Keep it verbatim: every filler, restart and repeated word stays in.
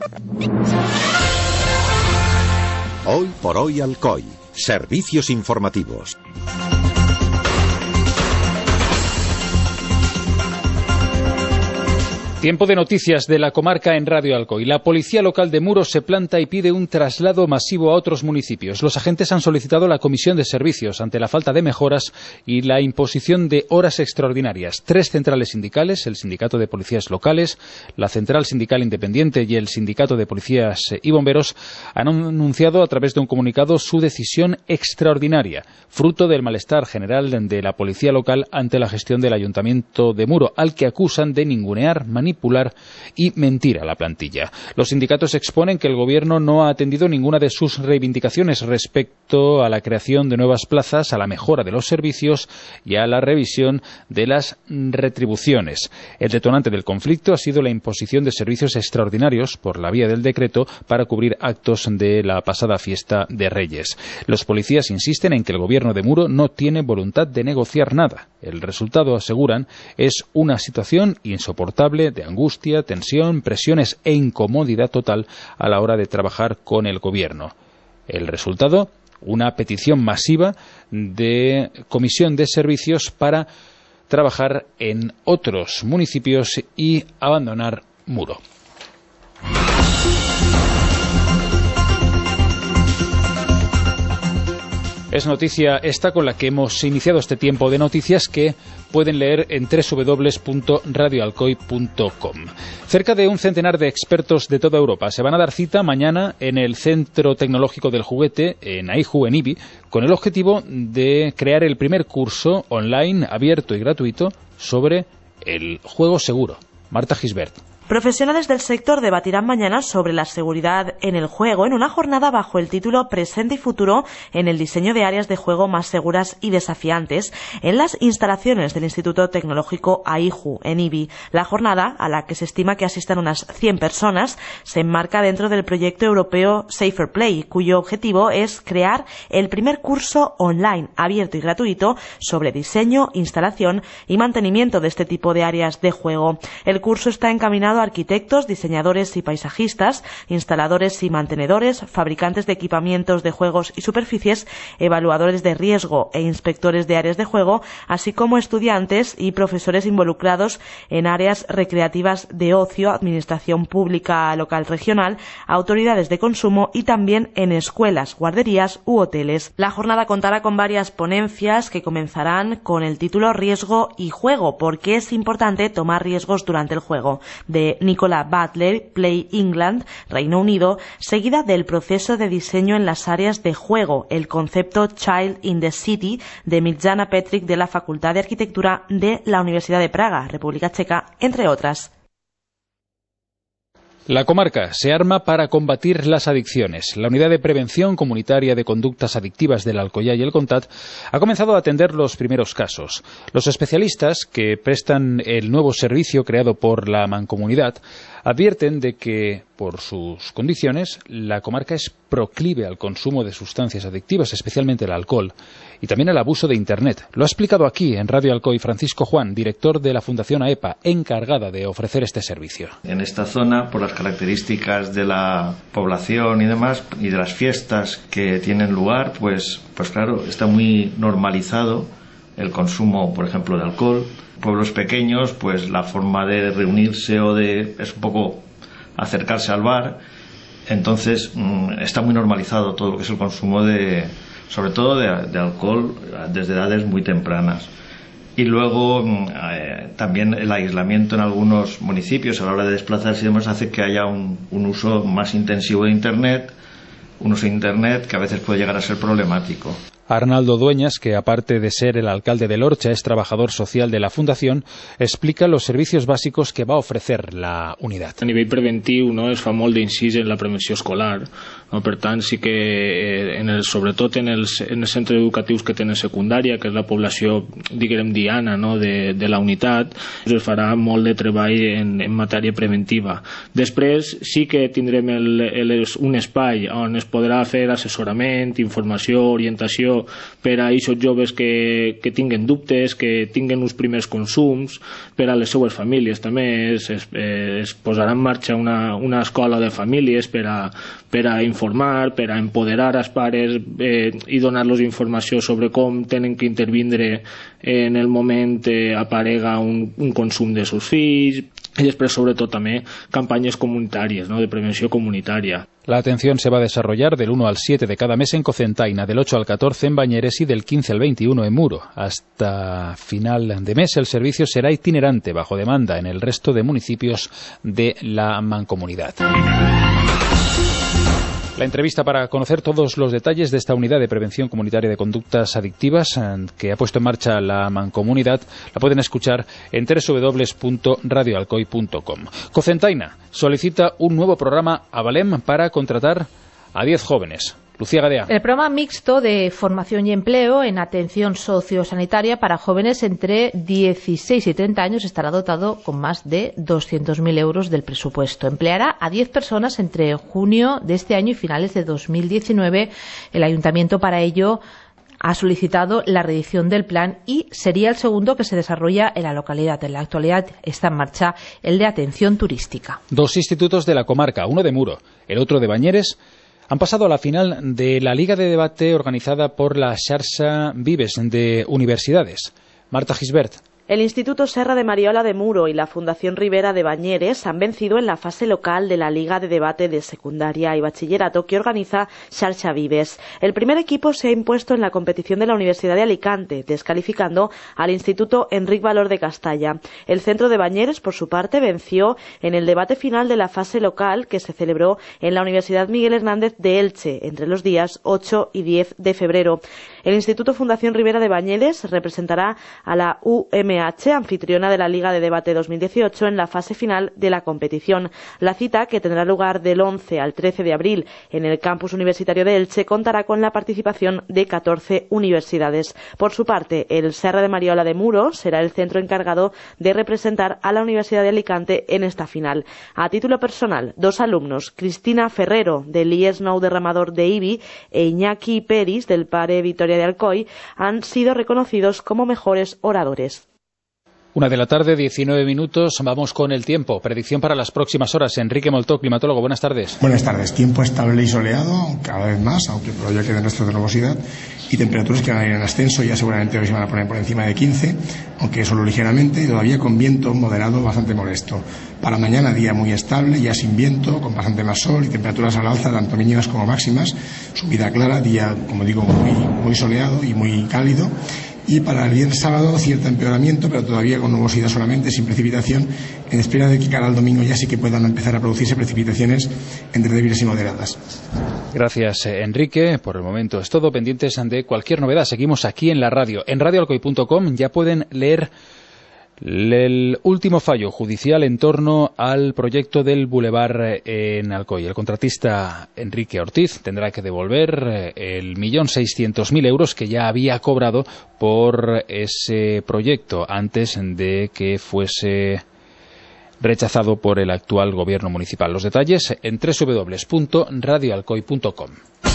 Hoy por hoy Alcoy. Servicios informativos. Tiempo de noticias de la comarca en Radio Alcoy. La policía local de Muros se planta y pide un traslado masivo a otros municipios. Los agentes han solicitado la comisión de servicios ante la falta de mejoras y la imposición de horas extraordinarias. Tres centrales sindicales, el Sindicato de Policías Locales, la Central Sindical Independiente y el Sindicato de Policías y Bomberos, han anunciado a través de un comunicado su decisión extraordinaria, fruto del malestar general de la policía local ante la gestión del Ayuntamiento de Muro, al que acusan de ningunear, manipular y mentir a la plantilla. Los sindicatos exponen que el Gobierno no ha atendido ninguna de sus reivindicaciones respecto a la creación de nuevas plazas, a la mejora de los servicios y a la revisión de las retribuciones. El detonante del conflicto ha sido la imposición de servicios extraordinarios por la vía del decreto para cubrir actos de la pasada fiesta de Reyes. Los policías insisten en que el Gobierno de Muro no tiene voluntad de negociar nada. El resultado, aseguran, es una situación insoportable de angustia, tensión, presiones e incomodidad total a la hora de trabajar con el Gobierno. El resultado, una petición masiva de comisión de servicios para trabajar en otros municipios y abandonar Muro. Es noticia esta con la que hemos iniciado este tiempo de noticias que pueden leer en doble u doble u doble u punto radio alcoy punto com. Cerca de un centenar de expertos de toda Europa se van a dar cita mañana en el Centro Tecnológico del Juguete, en AIJU, en Ibi, con el objetivo de crear el primer curso online abierto y gratuito sobre el juego seguro. Marta Gisbert. Profesionales del sector debatirán mañana sobre la seguridad en el juego en una jornada bajo el título Presente y Futuro en el diseño de áreas de juego más seguras y desafiantes en las instalaciones del Instituto Tecnológico AIJU en Ibi. La jornada, a la que se estima que asistan unas cien personas, se enmarca dentro del proyecto europeo Safer Play, cuyo objetivo es crear el primer curso online abierto y gratuito sobre diseño, instalación y mantenimiento de este tipo de áreas de juego. El curso está encaminado a arquitectos, diseñadores y paisajistas, instaladores y mantenedores, fabricantes de equipamientos de juegos y superficies, evaluadores de riesgo e inspectores de áreas de juego, así como estudiantes y profesores involucrados en áreas recreativas de ocio, administración pública local regional, autoridades de consumo y también en escuelas, guarderías u hoteles. La jornada contará con varias ponencias que comenzarán con el título Riesgo y Juego, porque es importante tomar riesgos durante el juego, de Nicola Butler, Play England, Reino Unido, seguida del proceso de diseño en las áreas de juego, el concepto Child in the City, de Mirjana Petric, de la Facultad de Arquitectura de la Universidad de Praga, República Checa, entre otras. La comarca se arma para combatir las adicciones. La Unidad de Prevención Comunitaria de Conductas Adictivas del Alcoyá y el Contat ha comenzado a atender los primeros casos. Los especialistas que prestan el nuevo servicio creado por la Mancomunidad advierten de que, por sus condiciones, la comarca es proclive al consumo de sustancias adictivas, especialmente el alcohol, y también al abuso de Internet. Lo ha explicado aquí, en Radio Alcoy, Francisco Juan, director de la Fundación AEPA, encargada de ofrecer este servicio. En esta zona, por las características de la población y demás, y de las fiestas que tienen lugar, pues, pues claro, está muy normalizado el consumo, por ejemplo, de alcohol. Pueblos pequeños, pues la forma de reunirse o de es un poco acercarse al bar. Entonces mmm, está muy normalizado todo lo que es el consumo de, sobre todo de, de alcohol desde edades muy tempranas. Y luego eh, también el aislamiento en algunos municipios a la hora de desplazarse y demás hace que haya un, un uso más intensivo de Internet, un uso de Internet que a veces puede llegar a ser problemático. Arnaldo Dueñas, que aparte de ser el alcalde de Lorcha, es trabajador social de la Fundación, explica los servicios bàsicos que va a ofrecer la unidad. A nivell preventiu, no, es fa molt d'incís en la prevenció escolar, No? Per tant, sí que eh, en el, sobretot en els, en els centres educatius que tenen secundària, que és la població, diguem, diana, no? de, de la unitat, es farà molt de treball en, en matèria preventiva. Després sí que tindrem el, el, un espai on es podrà fer assessorament, informació, orientació per a aquests joves que, que tinguen dubtes, que tinguen uns primers consums, per a les seues famílies també. Es, es, es posarà en marxa una, una escola de famílies per a, per a informar formar, per a empoderar els pares eh, i donar-los informació sobre com tenen que intervindre en el moment eh, aparega un, un consum de sus fills, y después sobre todo también campañas comunitarias, ¿no? de prevención comunitaria. La atención se va a desarrollar del uno al siete de cada mes en Cocentaina, del ocho al catorce en Bañeres y del quince al veintiuno en Muro. Hasta final de mes el servicio será itinerante bajo demanda en el resto de municipios de la mancomunidad. La entrevista para conocer todos los detalles de esta unidad de prevención comunitaria de conductas adictivas que ha puesto en marcha la mancomunidad la pueden escuchar en doble u doble u doble u punto radio alcoy punto com. Cocentaina solicita un nuevo programa a Valem para contratar a diez jóvenes. Lucía Gadea. El programa mixto de formación y empleo en atención sociosanitaria para jóvenes entre dieciséis y treinta años estará dotado con más de doscientos mil euros del presupuesto. Empleará a diez personas entre junio de este año y finales de dos mil diecinueve. El ayuntamiento para ello ha solicitado la reedición del plan y sería el segundo que se desarrolla en la localidad. En la actualidad está en marcha el de atención turística. Dos institutos de la comarca, uno de Muro, el otro de Bañeres, han pasado a la final de la Liga de Debate organizada por la Xarxa Vives de Universidades. Marta Gisbert. El Instituto Serra de Mariola de Muro y la Fundación Ribera de Bañeres han vencido en la fase local de la Liga de Debate de Secundaria y Bachillerato que organiza Xarxa Vives. El primer equipo se ha impuesto en la competición de la Universidad de Alicante, descalificando al Instituto Enric Valor de Castalla. El Centro de Bañeres, por su parte, venció en el debate final de la fase local que se celebró en la Universidad Miguel Hernández de Elche entre los días ocho y diez de febrero. El Instituto Fundación Ribera de Bañeres representará a la U M H, anfitriona de la Liga de Debate dos mil dieciocho, en la fase final de la competición. La cita, que tendrá lugar del once al trece de abril en el campus universitario de Elche, contará con la participación de catorce universidades. Por su parte, el Serra de Mariola de Muro será el centro encargado de representar a la Universidad de Alicante en esta final. A título personal, dos alumnos, Cristina Ferrero, del I E S Nou Derramador de Ibi, e Iñaki Peris, del Pare Vitoria de Alcoy, han sido reconocidos como mejores oradores. Una de la tarde, diecinueve minutos. Vamos con el tiempo. Predicción para las próximas horas. Enrique Moltó, climatólogo. Buenas tardes. Buenas tardes. Tiempo estable y soleado, cada vez más, aunque por ello queden restos de nubosidad, y temperaturas que van a ir en ascenso. Ya seguramente hoy se van a poner por encima de quince, aunque solo ligeramente, y todavía con viento moderado bastante molesto. Para mañana, día muy estable, ya sin viento, con bastante más sol y temperaturas al alza, tanto mínimas como máximas. Subida clara, día, como digo, muy, muy soleado y muy cálido. Y para el viernes sábado cierto empeoramiento, pero todavía con nubosidad solamente, sin precipitación, en espera de que cara al domingo ya sí que puedan empezar a producirse precipitaciones entre débiles y moderadas. Gracias, Enrique. Por el momento es todo. Pendientes de cualquier novedad. Seguimos aquí en la radio. En radio alcoy punto com ya pueden leer el último fallo judicial en torno al proyecto del Boulevard en Alcoy. El contratista Enrique Ortiz tendrá que devolver el millón seiscientos mil euros que ya había cobrado por ese proyecto antes de que fuese rechazado por el actual gobierno municipal. Los detalles en doble u doble u doble u punto radio alcoy punto com.